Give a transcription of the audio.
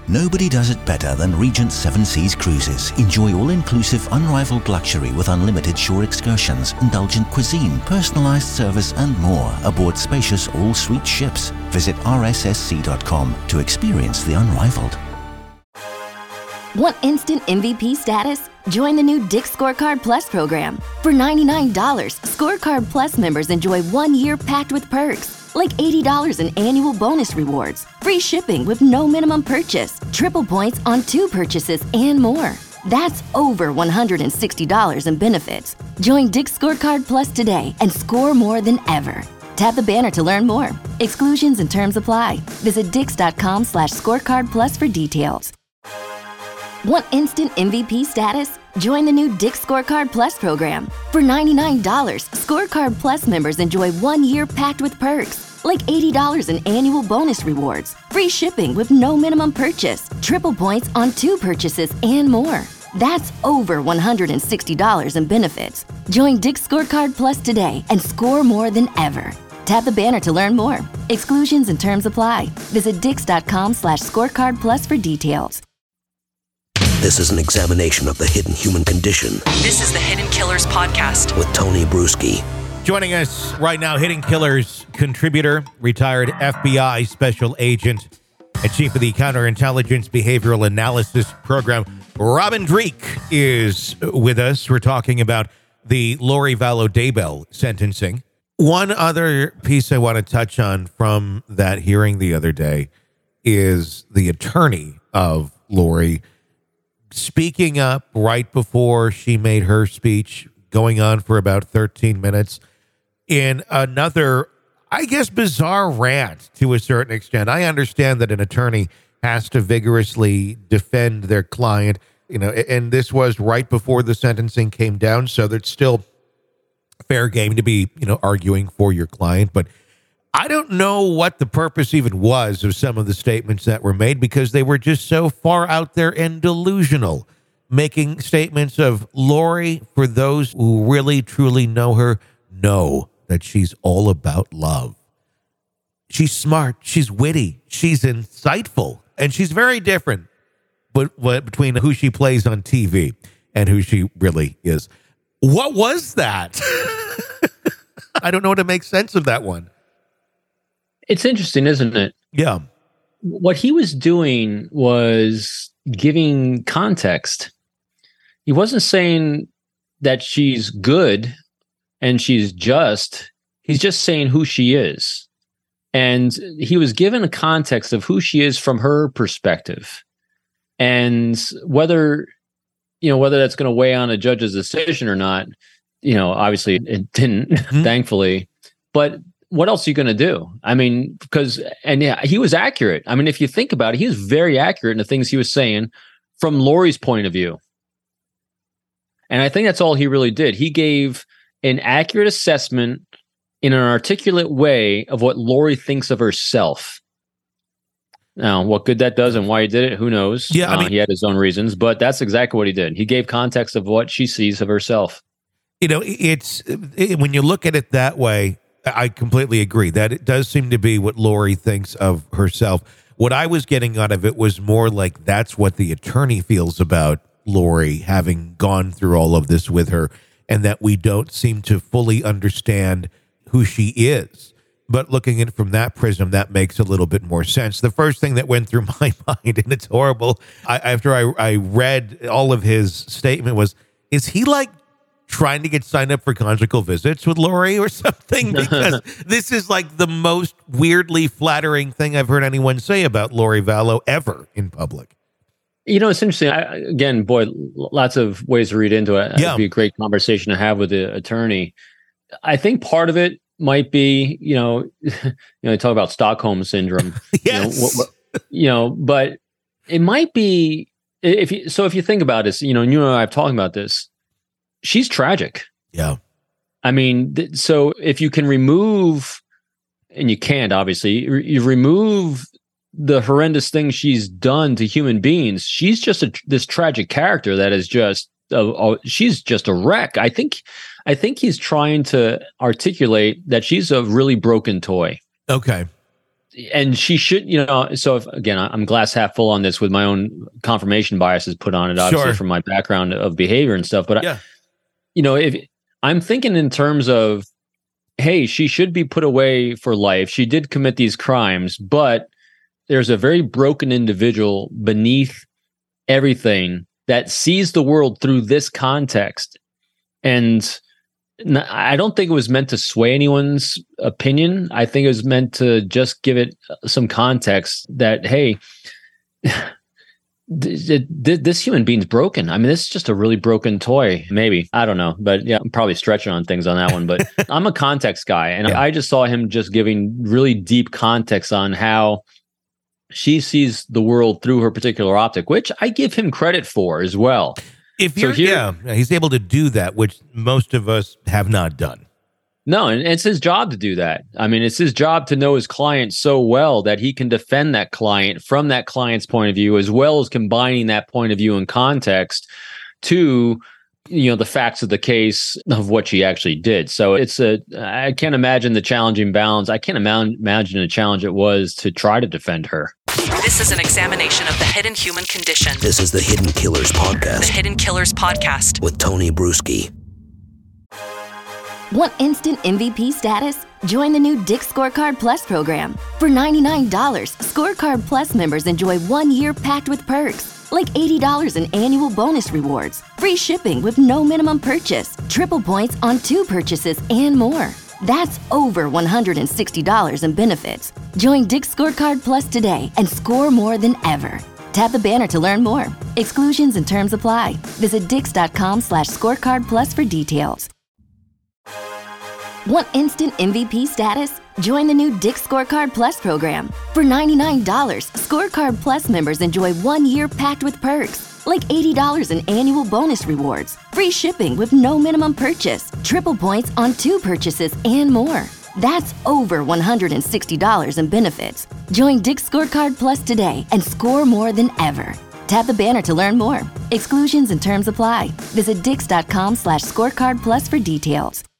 Nobody does it better than Regent Seven Seas Cruises. Enjoy all-inclusive, unrivaled luxury with unlimited shore excursions, indulgent cuisine, personalized service, and more aboard spacious all-suite ships. Visit rssc.com to experience the unrivaled. Want instant MVP status? Join the new Dick's Scorecard Plus program. For $99, Scorecard Plus members enjoy 1 year packed with perks, like $80 in annual bonus rewards, free shipping with no minimum purchase, triple points on 2 purchases, and more. That's over $160 in benefits. Join Dick's Scorecard Plus today and score more than ever. Tap the banner to learn more. Exclusions and terms apply. Visit dix.com/scorecard plus for details. Want instant MVP status? Join the new Dick's Scorecard Plus program. For $99, Scorecard Plus members enjoy 1 year packed with perks, like $80 in annual bonus rewards, free shipping with no minimum purchase, triple points on 2 purchases, and more. That's over $160 in benefits. Join Dick's Scorecard Plus today and score more than ever. Tap the banner to learn more. Exclusions and terms apply. Visit dix.com/scorecard plus for details. This is an examination of the hidden human condition. This is the Hidden Killers Podcast with Tony Bruschi. Joining us right now, Hidden Killers contributor, retired FBI special agent, and chief of the Counterintelligence Behavioral Analysis Program, Robin Dreeke, is with us. We're talking about the Lori Vallow Daybell sentencing. One other piece I want to touch on from that hearing the other day is the attorney of Lori speaking up right before she made her speech, going on for about 13 minutes in another, I guess, bizarre rant to a certain extent. I understand that an attorney has to vigorously defend their client, and this was right before the sentencing came down, so there's still fair game to be, arguing for your client. But I don't know what the purpose even was of some of the statements that were made, because they were just so far out there and delusional, making statements of Lori, for those who really truly know her, know that she's all about love. She's smart, she's witty, she's insightful, and she's very different between who she plays on TV and who she really is. What was that? I don't know how to make sense of that one. It's interesting, isn't it? Yeah. What he was doing was giving context. He wasn't saying that she's good and she's just. He's just saying who she is. And he was given a context of who she is from her perspective. And whether that's going to weigh on a judge's decision or not, obviously it didn't, thankfully. But what else are you going to do? I mean, he was accurate. I mean, if you think about it, he was very accurate in the things he was saying from Lori's point of view. And I think that's all he really did. He gave an accurate assessment in an articulate way of what Lori thinks of herself. Now, what good that does and why he did it, who knows? Yeah, he had his own reasons, but that's exactly what he did. He gave context of what she sees of herself. When you look at it that way, I completely agree that it does seem to be what Lori thinks of herself. What I was getting out of it was more like that's what the attorney feels about Lori, having gone through all of this with her, and that we don't seem to fully understand who she is. But looking at it from that prism, that makes a little bit more sense. The first thing that went through my mind, and it's horrible, after I read all of his statement was, is he like trying to get signed up for conjugal visits with Lori or something? Because this is like the most weirdly flattering thing I've heard anyone say about Lori Vallow ever in public. It's interesting. Again, boy, lots of ways to read into it. Yeah. It'd be a great conversation to have with the attorney. I think part of it might be, talk about Stockholm syndrome. Yes. But it might be, if you think about this, and you and I have talked about this, she's tragic. Yeah. I mean, so if you can remove, and you can't, obviously, you remove the horrendous things she's done to human beings, she's just this tragic character that is just, she's just a wreck. I think he's trying to articulate that she's a really broken toy. Okay. and she should, so if, again, I'm glass half full on this with my own confirmation biases put on it, obviously, from my background of behavior and stuff. But, if I'm thinking in terms of, hey, she should be put away for life. She did commit these crimes, but there's a very broken individual beneath everything that sees the world through this context. And I don't think it was meant to sway anyone's opinion. I think it was meant to just give it some context that, hey, this human being's broken. I mean, this is just a really broken toy, maybe. I don't know. But yeah, I'm probably stretching on things on that one. But I'm a context guy. And I just saw him just giving really deep context on how she sees the world through her particular optic, which I give him credit for as well. He's able to do that, which most of us have not done. No, and it's his job to do that. I mean, it's his job to know his client so well that he can defend that client from that client's point of view, as well as combining that point of view and context to, the facts of the case of what she actually did. So I can't imagine the challenging balance. I can't imagine a challenge it was to try to defend her. This is an examination of the hidden human condition. This is the Hidden Killers Podcast. The Hidden Killers Podcast. With Tony Bruschi. Want instant MVP status? Join the new Dick's Scorecard Plus program. For $99, Scorecard Plus members enjoy 1 year packed with perks, like $80 in annual bonus rewards, free shipping with no minimum purchase, triple points on 2 purchases, and more. That's over $160 in benefits. Join Dick's Scorecard Plus today and score more than ever. Tap the banner to learn more. Exclusions and terms apply. Visit dix.com/scorecard plus for details. Want instant MVP status? Join the new Dick's Scorecard Plus program. For $99, Scorecard Plus members enjoy 1 year packed with perks, like $80 in annual bonus rewards, free shipping with no minimum purchase, triple points on 2 purchases, and more. That's over $160 in benefits. Join Dick's Scorecard Plus today and score more than ever. Tap the banner to learn more. Exclusions and terms apply. Visit dix.com/scorecard plus for details.